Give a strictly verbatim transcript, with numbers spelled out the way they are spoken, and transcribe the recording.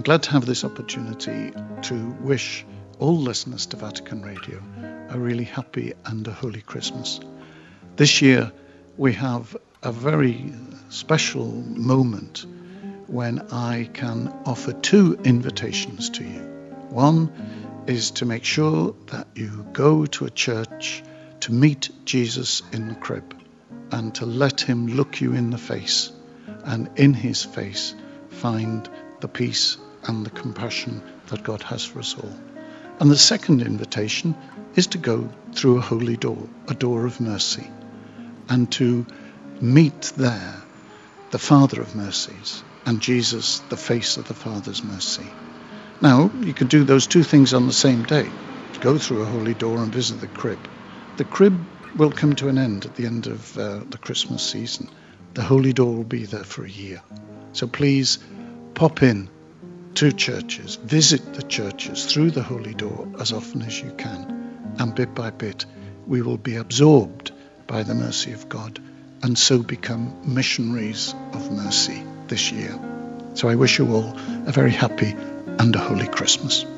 glad to have this opportunity to wish all listeners to Vatican Radio a really happy and a holy Christmas. This year we have a very special moment when I can offer two invitations to you. One is to make sure that you go to a church to meet Jesus in the crib and to let him look you in the face, and in his face find the peace and the compassion that God has for us all. And the second invitation is to go through a holy door, a door of mercy, and to meet there the Father of mercies and Jesus, the face of the Father's mercy. Now, you can do those two things on the same day. Go through a holy door and visit the crib. The crib will come to an end at the end of uh, the Christmas season. The holy door will be there for a year. So please pop in to churches, visit the churches through the holy door as often as you can. And bit by bit, we will be absorbed by the mercy of God and so become missionaries of mercy this year. So I wish you all a very happy and a holy Christmas.